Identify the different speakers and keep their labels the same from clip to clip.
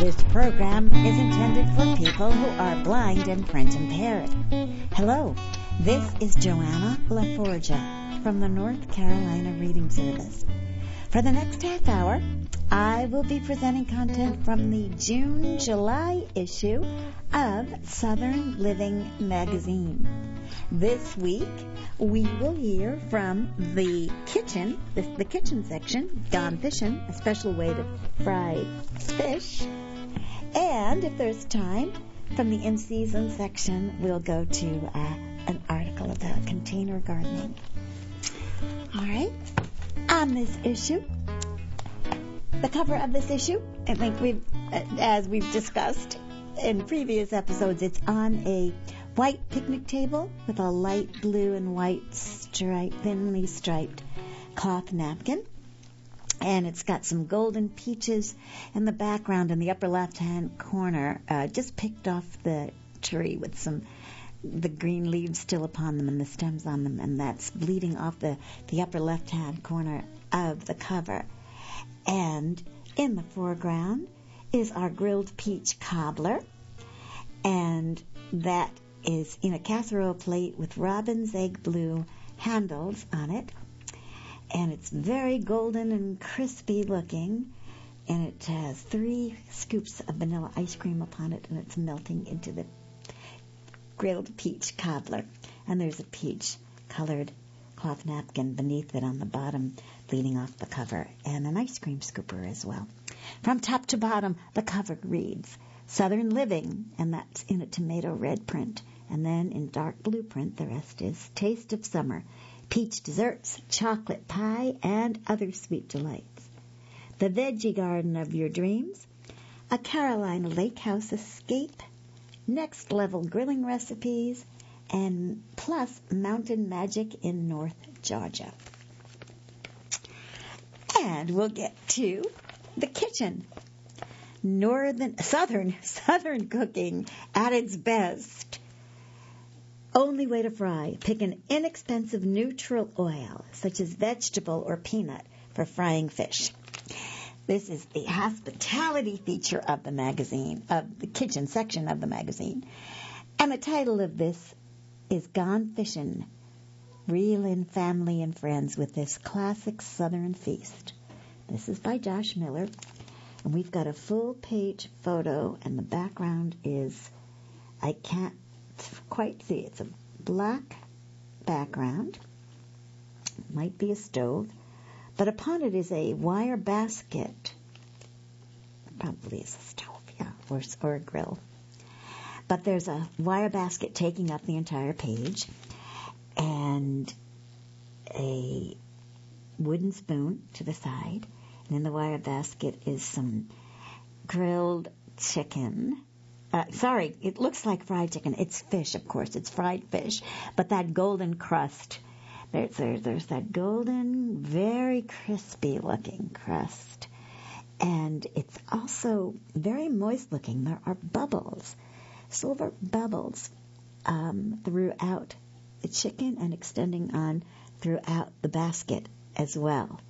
Speaker 1: This program is intended for people who are blind and print impaired. Hello, this is Joanna LaForgia from the North Carolina Reading Service. For the next half hour, I will be presenting content from the June-July issue of Southern Living magazine. This week, we will hear from the kitchen section, Gone Fishing, a special way to fry fish. And if there's time, from the in-season section, we'll go to an article about container gardening. All right. On this issue, the cover of this issue, I think as we've discussed in previous episodes, it's on a white picnic table with a light blue and white thinly striped cloth napkin. And it's got some golden peaches in the background in the upper left-hand corner, just picked off the tree with the green leaves still upon them and the stems on them, and that's bleeding off the upper left-hand corner of the cover. And in the foreground is our grilled peach cobbler, and that is in a casserole plate with robin's egg blue handles on it. And it's very golden and crispy looking, and it has 3 scoops of vanilla ice cream upon it, and it's melting into the grilled peach cobbler. And there's a peach-colored cloth napkin beneath it on the bottom, bleeding off the cover, and an ice cream scooper as well. From top to bottom, the cover reads Southern Living, and that's in a tomato red print. And then in dark blue print, the rest is Taste of Summer, peach desserts, chocolate pie, and other sweet delights. The veggie garden of your dreams, a Carolina lake house escape, next level grilling recipes, and plus mountain magic in North Georgia. And we'll get to the kitchen. Southern cooking at its best. Only way to fry. Pick an inexpensive neutral oil, such as vegetable or peanut, for frying fish. This is the hospitality feature of the magazine, of the kitchen section of the magazine. And the title of this is Gone Fishing. Reel in family and friends with this classic Southern feast. This is by Josh Miller. And we've got a full-page photo, and the background is, I can't quite see. It's a black background. It might be a stove. But upon it is a wire basket. Probably is a stove, yeah, or a grill. But there's a wire basket taking up the entire page, and a wooden spoon to the side. And in the wire basket is some grilled chicken. It looks like fried chicken. It's fish, of course. It's fried fish. But that golden crust, there's that golden, very crispy-looking crust. And it's also very moist-looking. There are bubbles, silver bubbles, throughout the chicken and extending on throughout the basket as well.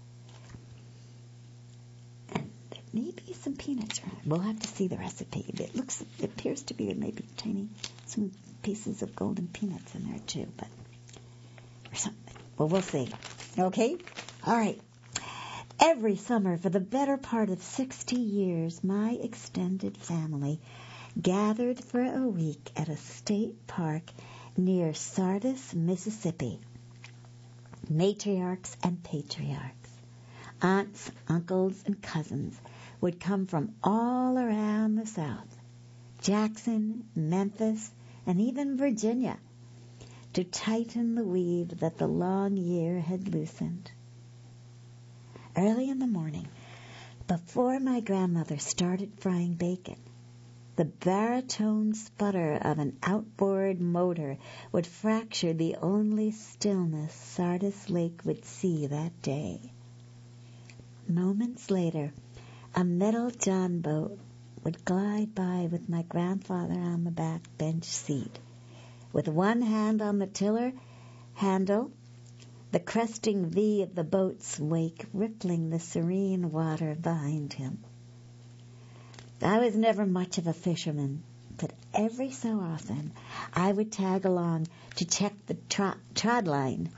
Speaker 1: Maybe some peanuts around. We'll have to see the recipe. It appears to be maybe some pieces of golden peanuts in there too, or something. Well, we'll see. Okay? All right. Every summer for the better part of 60 years, my extended family gathered for a week at a state park near Sardis, Mississippi. Matriarchs and patriarchs, aunts, uncles, and cousins would come from all around the South, Jackson, Memphis, and even Virginia, to tighten the weave that the long year had loosened. Early in the morning, before my grandmother started frying bacon, the baritone sputter of an outboard motor would fracture the only stillness Sardis Lake would see that day. Moments later, a metal John boat would glide by with my grandfather on the back bench seat, with one hand on the tiller handle, the cresting V of the boat's wake rippling the serene water behind him. I was never much of a fisherman, but every so often I would tag along to check the trot line.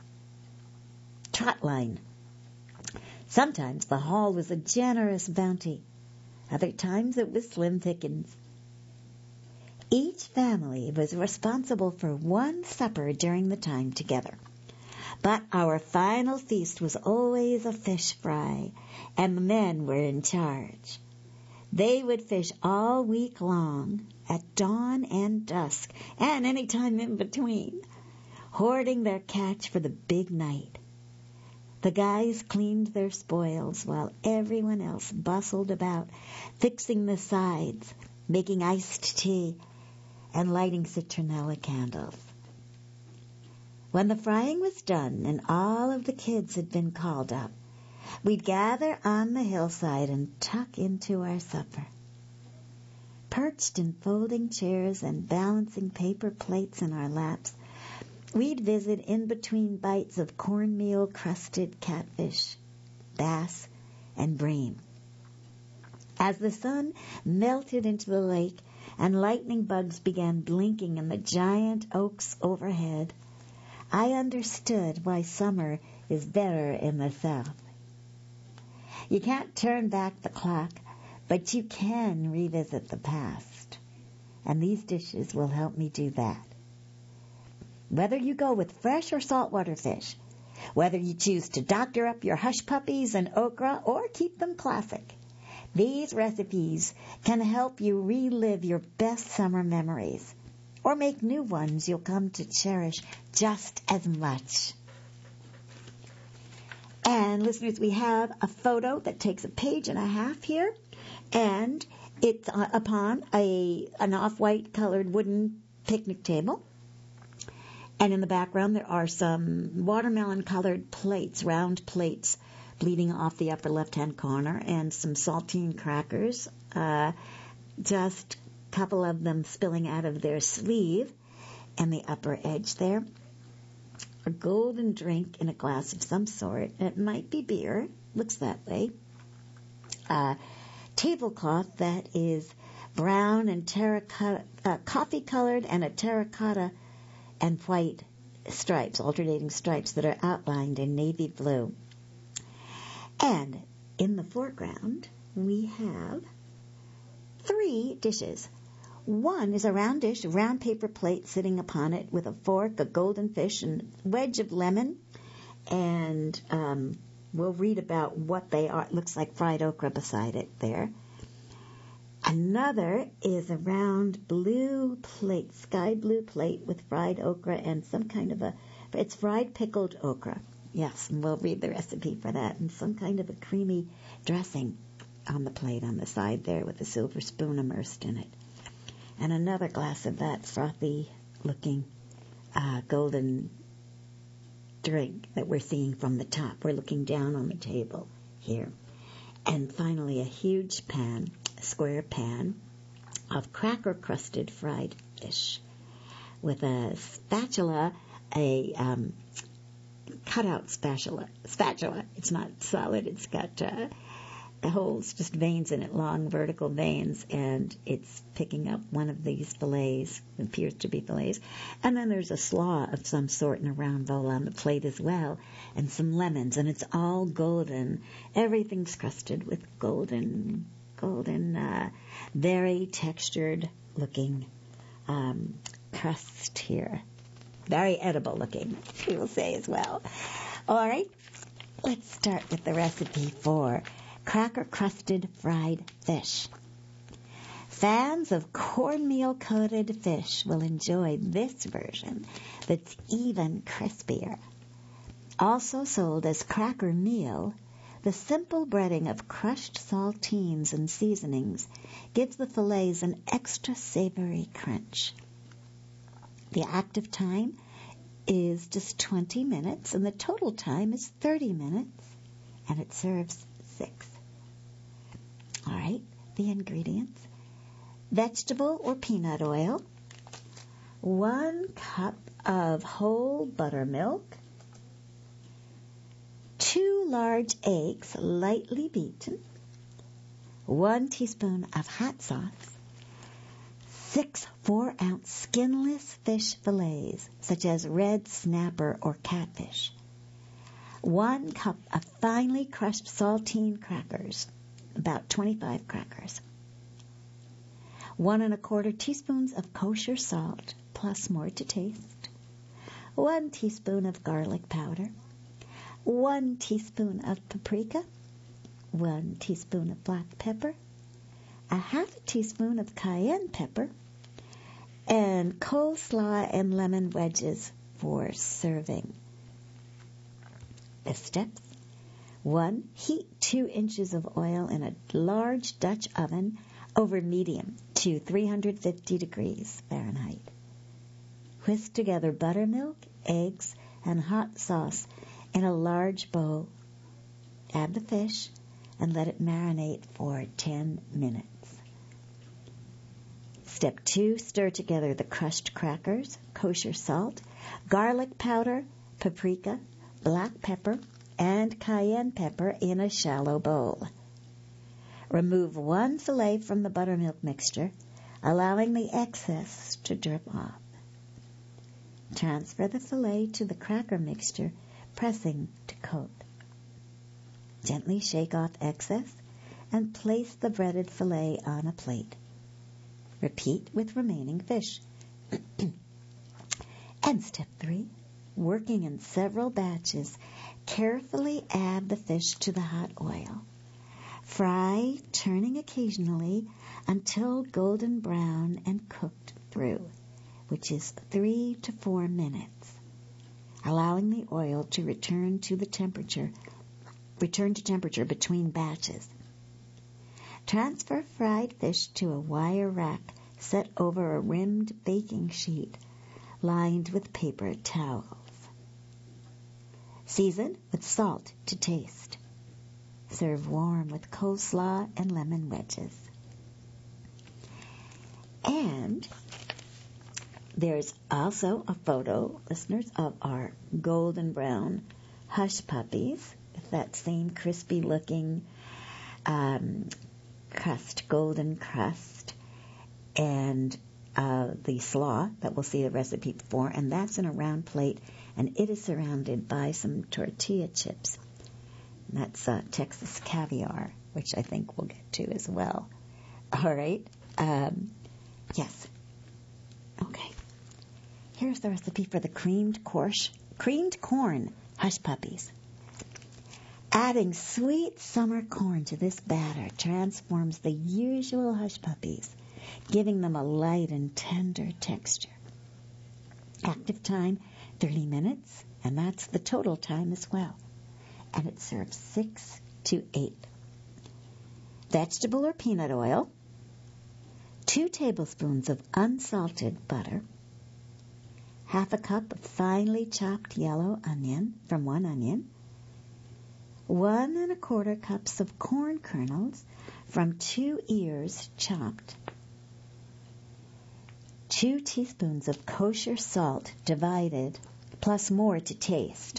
Speaker 1: Sometimes the haul was a generous bounty. Other times it was slim pickings. Each family was responsible for one supper during the time together. But our final feast was always a fish fry, and the men were in charge. They would fish all week long, at dawn and dusk, and any time in between, hoarding their catch for the big night. The guys cleaned their spoils while everyone else bustled about, fixing the sides, making iced tea, and lighting citronella candles. When the frying was done and all of the kids had been called up, we'd gather on the hillside and tuck into our supper. Perched in folding chairs and balancing paper plates in our laps, we'd visit in between bites of cornmeal-crusted catfish, bass, and bream. As the sun melted into the lake and lightning bugs began blinking in the giant oaks overhead, I understood why summer is better in the South. You can't turn back the clock, but you can revisit the past. And these dishes will help me do that. Whether you go with fresh or saltwater fish, whether you choose to doctor up your hush puppies and okra or keep them classic, these recipes can help you relive your best summer memories or make new ones you'll come to cherish just as much. And listeners, we have a photo that takes a page and a half here, and it's upon an off-white colored wooden picnic table. And in the background there are some watermelon-colored plates, round plates, bleeding off the upper left-hand corner, and some saltine crackers, just a couple of them spilling out of their sleeve and the upper edge there. A golden drink in a glass of some sort. It might be beer. Looks that way. A tablecloth that is brown and terracotta, coffee-colored, and a terracotta and white stripes, alternating stripes that are outlined in navy blue. And in the foreground, we have 3 dishes. One is a round dish, a round paper plate sitting upon it with a fork, a golden fish, and a wedge of lemon. And we'll read about what they are. It looks like fried okra beside it there. Another is a round blue plate, sky blue plate with fried okra and some kind of it's fried pickled okra. Yes, and we'll read the recipe for that. And some kind of a creamy dressing on the plate on the side there with a silver spoon immersed in it. And another glass of that frothy-looking golden drink that we're seeing from the top. We're looking down on the table here. And finally, a huge pan, a square pan, of cracker-crusted fried fish with a spatula, a cutout spatula. It's not solid. It's got holes, just veins in it, long vertical veins, and it's picking up one of these fillets, it appears to be fillets. And then there's a slaw of some sort in a round bowl on the plate as well, and some lemons, and it's all golden. Everything's crusted with golden, very textured looking crust here. Very edible looking, we will say as well. All right, let's start with the recipe for cracker-crusted fried fish. Fans of cornmeal-coated fish will enjoy this version that's even crispier. Also sold as cracker meal, the simple breading of crushed saltines and seasonings gives the fillets an extra savory crunch. The active time is just 20 minutes, and the total time is 30 minutes, and it serves 6. All right, the ingredients. Vegetable or peanut oil, 1 cup of whole buttermilk, 2 large eggs lightly beaten, 1 teaspoon of hot sauce, 6 4-ounce skinless fish fillets, such as red snapper or catfish, 1 cup of finely crushed saltine crackers, about 25 crackers, 1 1/4 teaspoons of kosher salt, plus more to taste, 1 teaspoon of garlic powder, 1 teaspoon of paprika, 1 teaspoon of black pepper, a half a teaspoon of cayenne pepper, and coleslaw and lemon wedges for serving. The steps: 1. Heat 2 inches of oil in a large Dutch oven over medium to 350 degrees Fahrenheit. Whisk together buttermilk, eggs, and hot sauce in a large bowl. Add the fish and let it marinate for 10 minutes. Step 2, stir together the crushed crackers, kosher salt, garlic powder, paprika, black pepper, and cayenne pepper in a shallow bowl. Remove 1 fillet from the buttermilk mixture, allowing the excess to drip off. Transfer the fillet to the cracker mixture, pressing to coat. Gently shake off excess and place the breaded fillet on a plate. Repeat with remaining fish. And step 3, working in several batches, carefully add the fish to the hot oil. Fry, turning occasionally until golden brown and cooked through, which is 3 to 4 minutes, allowing the oil to return to temperature between batches. Transfer fried fish to a wire rack set over a rimmed baking sheet lined with paper towels. Season with salt to taste. Serve warm with coleslaw and lemon wedges. And there's also a photo, listeners, of our golden brown hush puppies with that same crispy looking crust, golden crust, and the slaw that we'll see the recipe for, and that's in a round plate, and it is surrounded by some tortilla chips. And that's Texas caviar, which I think we'll get to as well. All right. Yes. Okay. Here's the recipe for the creamed corn hush puppies. Adding sweet summer corn to this batter transforms the usual hush puppies, giving them a light and tender texture. Active time, 30 minutes, and that's the total time as well. And it serves 6 to 8. Vegetable or peanut oil, 2 tablespoons of unsalted butter, half a cup of finely chopped yellow onion from 1 onion, 1 1/4 cups of corn kernels from 2 ears chopped, 2 teaspoons of kosher salt divided, plus more to taste,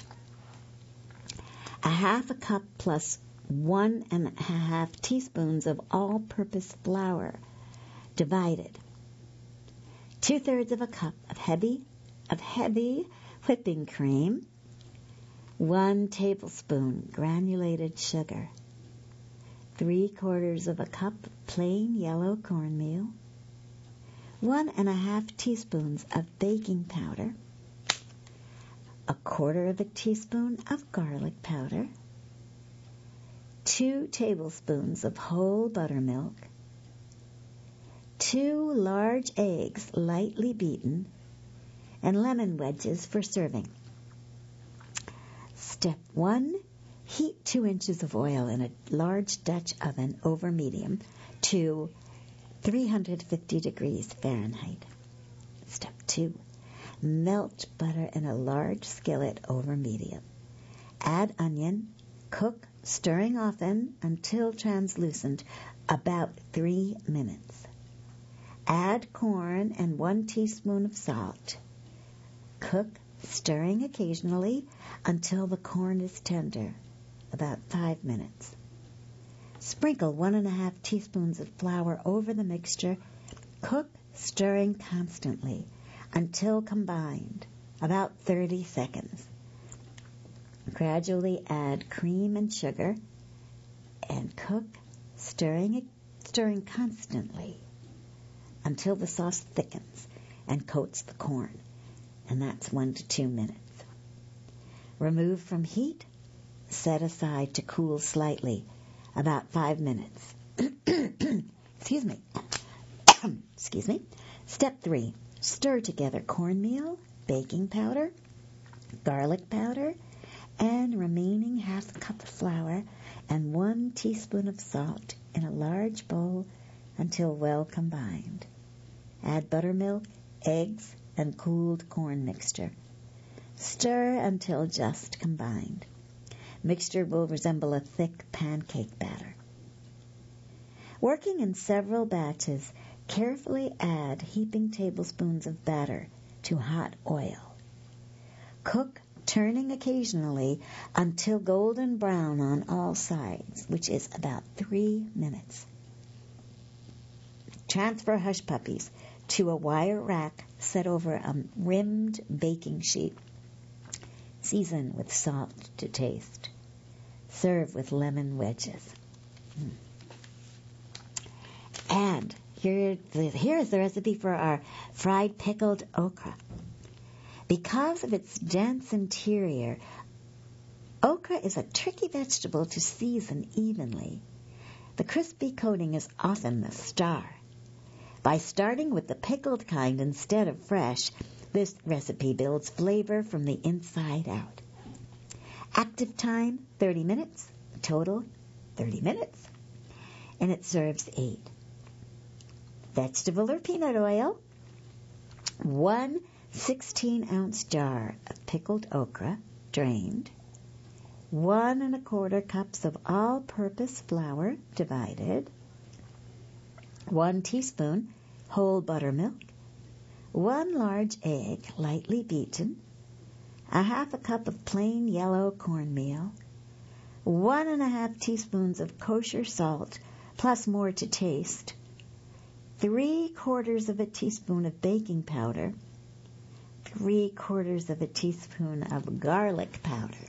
Speaker 1: a half a cup plus 1 1/2 teaspoons of all-purpose flour divided, 2/3 of a cup of heavy whipping cream, 1 tablespoon granulated sugar, 3/4 of a cup plain yellow cornmeal, 1 1/2 teaspoons of baking powder, 1/4 of a teaspoon of garlic powder, 2 tablespoons of whole buttermilk, 2 large eggs lightly beaten, and lemon wedges for serving. Step 1, heat 2 inches of oil in a large Dutch oven over medium to 350 degrees Fahrenheit. Step 2, melt butter in a large skillet over medium. Add onion, cook, stirring often until translucent, about 3 minutes. Add corn and 1 teaspoon of salt. Cook, stirring occasionally until the corn is tender, about 5 minutes. Sprinkle 1½ teaspoons of flour over the mixture. Cook, stirring constantly until combined, about 30 seconds. Gradually add cream and sugar and cook, stirring constantly until the sauce thickens and coats the corn, and that's 1 to 2 minutes. Remove from heat, set aside to cool slightly, about 5 minutes. Excuse me. Excuse me. Step 3. Stir together cornmeal, baking powder, garlic powder, and remaining ½ cup of flour and 1 teaspoon of salt in a large bowl until well combined. Add buttermilk, eggs, and cooled corn mixture. Stir until just combined. Mixture will resemble a thick pancake batter. Working in several batches, carefully add heaping tablespoons of batter to hot oil. Cook, turning occasionally until golden brown on all sides, which is about 3 minutes. Transfer hush puppies to a wire rack set over a rimmed baking sheet. Season with salt to taste. Serve with lemon wedges. And here's the recipe for our fried pickled okra. Because of its dense interior, okra is a tricky vegetable to season evenly. The crispy coating is often the star. By starting with the pickled kind instead of fresh, this recipe builds flavor from the inside out. Active time, 30 minutes. Total, 30 minutes. And it serves 8. Vegetable or peanut oil. 1 16-ounce jar of pickled okra, drained. 1 1/4 cups of all-purpose flour, divided. 1 teaspoon whole buttermilk. 1 large egg, lightly beaten. 1/2 cup of plain yellow cornmeal. 1 1/2 teaspoons of kosher salt, plus more to taste. 3/4 of a teaspoon of baking powder. 3/4 of a teaspoon of garlic powder.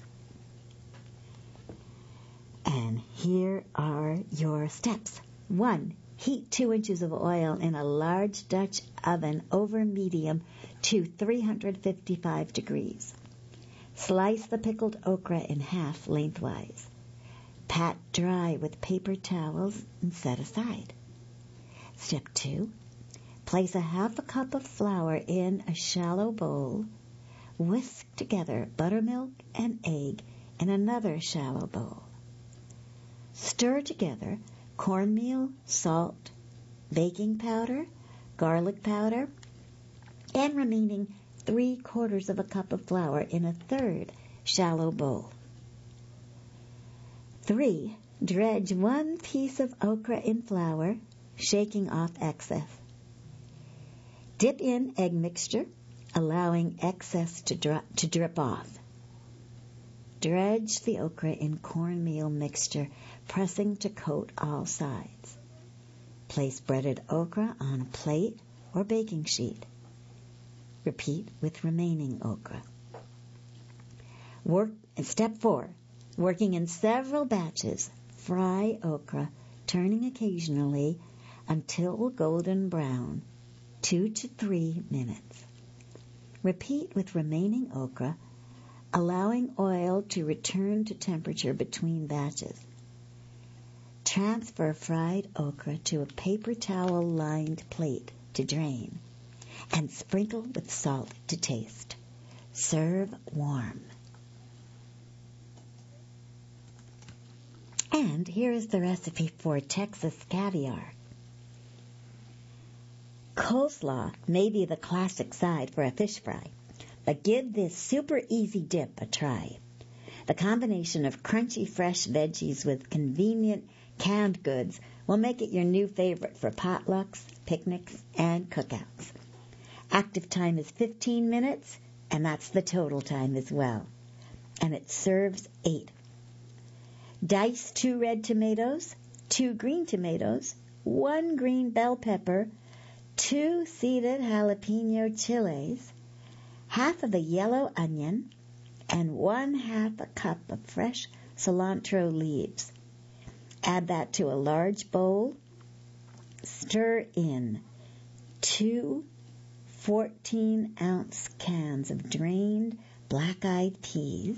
Speaker 1: And here are your steps. 1. Heat 2 inches of oil in a large Dutch oven over medium to 355 degrees. Slice the pickled okra in half lengthwise. Pat dry with paper towels and set aside. Step 2. Place 1/2 cup of flour in a shallow bowl. Whisk together buttermilk and egg in another shallow bowl. Stir together cornmeal, salt, baking powder, garlic powder, and remaining 3/4 of a cup of flour in a third shallow bowl. 3. Dredge 1 piece of okra in flour, shaking off excess. Dip in egg mixture, allowing excess to drip off. Dredge the okra in cornmeal mixture, pressing to coat all sides. Place breaded okra on a plate or baking sheet. Repeat with remaining okra. Step 4. Working in several batches, fry okra, turning occasionally until golden brown, 2 to 3 minutes. Repeat with remaining okra, allowing oil to return to temperature between batches. Transfer fried okra to a paper towel-lined plate to drain and sprinkle with salt to taste. Serve warm. And here is the recipe for Texas caviar. Coleslaw may be the classic side for a fish fry, but give this super easy dip a try. The combination of crunchy fresh veggies with convenient canned goods will make it your new favorite for potlucks, picnics, and cookouts. Active time is 15 minutes, and that's the total time as well. And it serves 8. Dice 2 red tomatoes, 2 green tomatoes, 1 green bell pepper, 2 seeded jalapeno chilies, half of a yellow onion, and 1/2 a cup of fresh cilantro leaves. Add that to a large bowl. Stir in 2 14-ounce cans of drained black-eyed peas,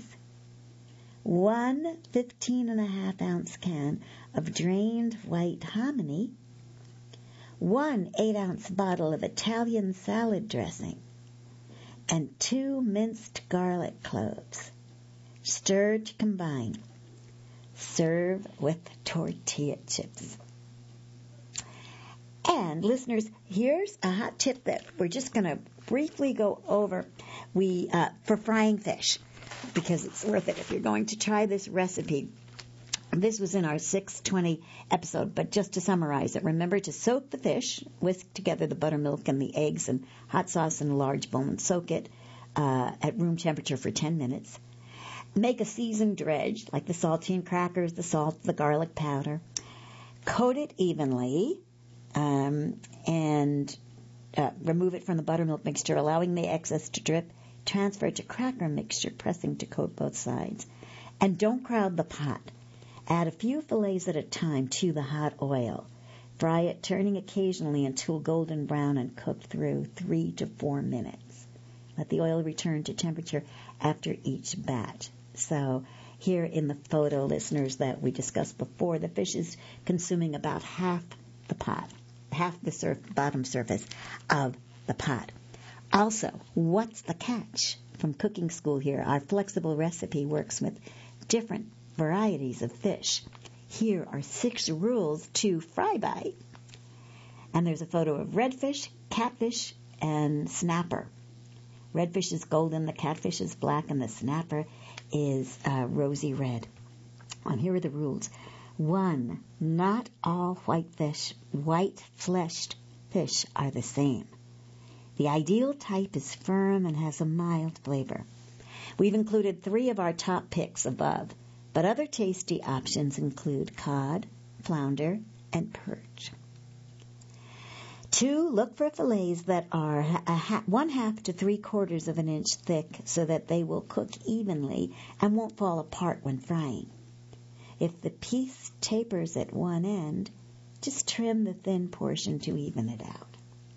Speaker 1: 1 15.5-ounce can of drained white hominy, 1 8-ounce bottle of Italian salad dressing, and 2 minced garlic cloves. Stir to combine. Serve with tortilla chips. And listeners, here's a hot tip that we're just going to briefly go over for frying fish, because it's worth it if you're going to try this recipe. This was in our 620 episode, but just to summarize it, remember to soak the fish, whisk together the buttermilk and the eggs and hot sauce in a large bowl, and soak it at room temperature for 10 minutes. Make a seasoned dredge, like the saltine crackers, the salt, the garlic powder. Coat it evenly, and remove it from the buttermilk mixture, allowing the excess to drip. Transfer to cracker mixture, pressing to coat both sides. And don't crowd the pot. Add a few fillets at a time to the hot oil. Fry it, turning occasionally until golden brown, and cook through 3 to 4 minutes. Let the oil return to temperature after each batch. So here in the photo, listeners, that we discussed before, the fish is consuming about half the pot, half the bottom surface of the pot. Also, what's the catch? From cooking school here, our flexible recipe works with different varieties of fish. Here are 6 rules to fry by. And there's a photo of redfish, catfish, and snapper. Redfish is golden, the catfish is black, and the snapper is rosy red. And here are the rules. 1, not all white-fleshed fish are the same. The ideal type is firm and has a mild flavor. We've included 3 of our top picks above, but other tasty options include cod, flounder, and perch. 2, look for fillets that are 1/2 to 3/4 of an inch thick so that they will cook evenly and won't fall apart when frying. If the piece tapers at one end, just trim the thin portion to even it out.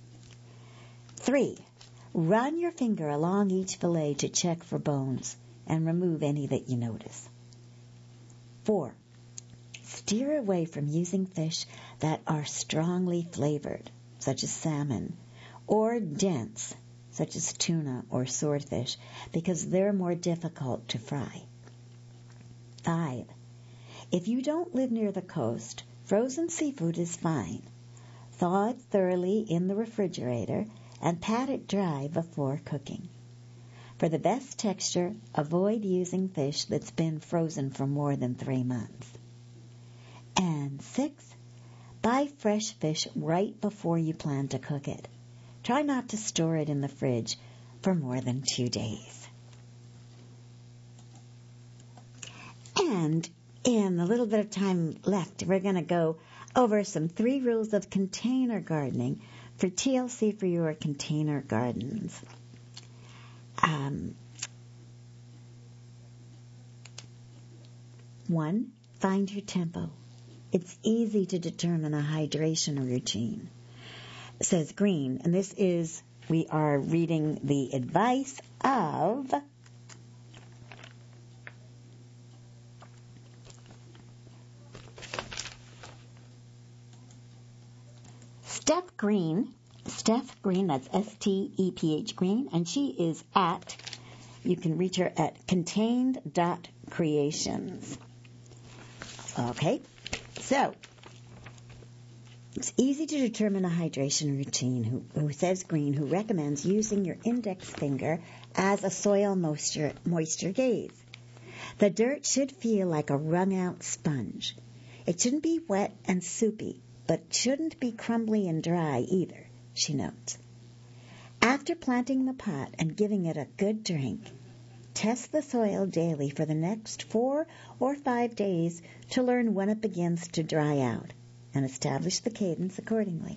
Speaker 1: 3, run your finger along each fillet to check for bones and remove any that you notice. 4, steer away from using fish that are strongly flavored, such as salmon, or dense, such as tuna or swordfish, because they're more difficult to fry. 5, if you don't live near the coast, frozen seafood is fine. Thaw it thoroughly in the refrigerator and pat it dry before cooking. For the best texture, avoid using fish that's been frozen for more than 3 months. And 6, buy fresh fish right before you plan to cook it. Try not to store it in the fridge for more than 2 days. And in the little bit of time left, we're going to go over some 3 rules of container gardening for TLC for your container gardens. 1, find your tempo. It's easy to determine a hydration routine, says Green. And this is, we are reading the advice of Steph Green, that's STEPH Green, and she is you can reach her at contained.creations. Okay, so it's easy to determine a hydration routine, who says Green, who recommends using your index finger as a soil moisture gauge. The dirt should feel like a wrung-out sponge. It shouldn't be wet and soupy, but shouldn't be crumbly and dry either, she notes. After planting the pot and giving it a good drink, Test the soil daily for the next 4 or 5 days to learn when it begins to dry out and establish the cadence accordingly.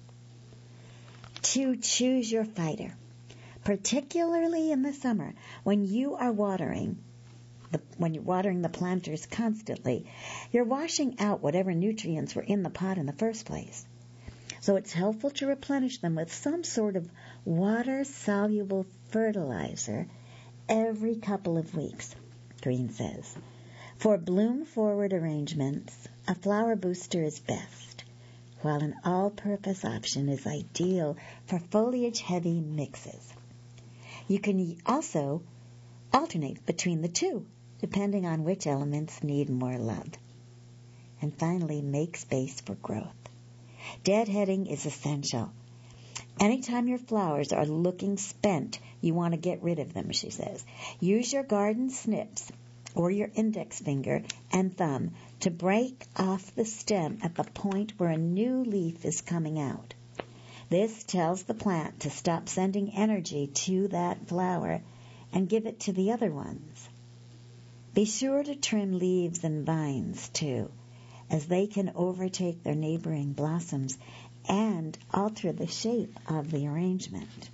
Speaker 1: To choose your fighter, particularly in the summer when you're watering the planters constantly, you're washing out whatever nutrients were in the pot in the first place. So it's helpful to replenish them with some sort of water-soluble fertilizer every couple of weeks, Green says. For bloom-forward arrangements, a flower booster is best, while an all-purpose option is ideal for foliage-heavy mixes. You can also alternate between the two, depending on which elements need more love. And finally, make space for growth. Deadheading is essential. Anytime your flowers are looking spent, you want to get rid of them, she says. Use your garden snips or your index finger and thumb to break off the stem at the point where a new leaf is coming out. This tells the plant to stop sending energy to that flower and give it to the other ones. Be sure to trim leaves and vines, too, as they can overtake their neighboring blossoms and alter the shape of the arrangement.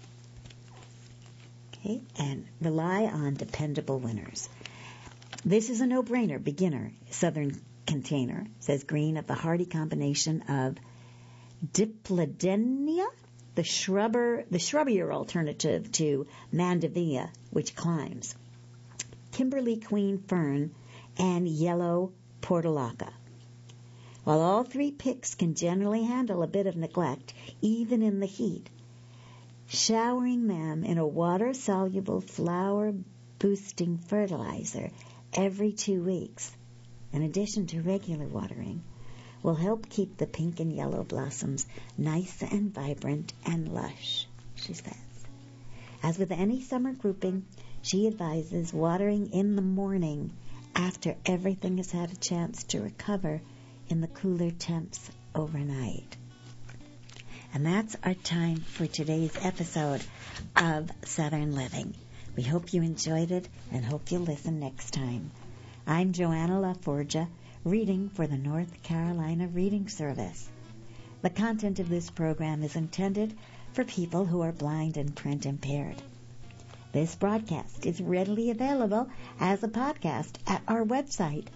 Speaker 1: Okay, and rely on dependable winners. This is a no-brainer beginner southern container, says Green, of the hardy combination of Dipladenia, the shrubbier alternative to Mandevilla, which climbs, Kimberly Queen Fern, and yellow portulaca. While all 3 picks can generally handle a bit of neglect, even in the heat, showering them in a water-soluble flower-boosting fertilizer every 2 weeks, in addition to regular watering, will help keep the pink and yellow blossoms nice and vibrant and lush, she says. As with any summer grouping, she advises watering in the morning after everything has had a chance to recover in the cooler temps overnight. And that's our time for today's episode of Southern Living. We hope you enjoyed it and hope you'll listen next time. I'm Joanna LaForgia, reading for the North Carolina Reading Service. The content of this program is intended for people who are blind and print impaired. This broadcast is readily available as a podcast at our website,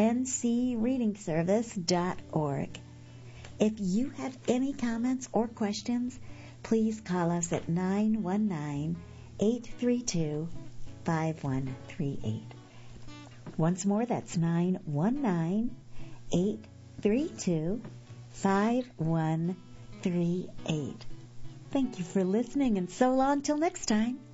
Speaker 1: ncreadingservice.org. If you have any comments or questions, please call us at 919-832-5138. Once more, that's 919-832-5138. Thank you for listening, and so long till next time.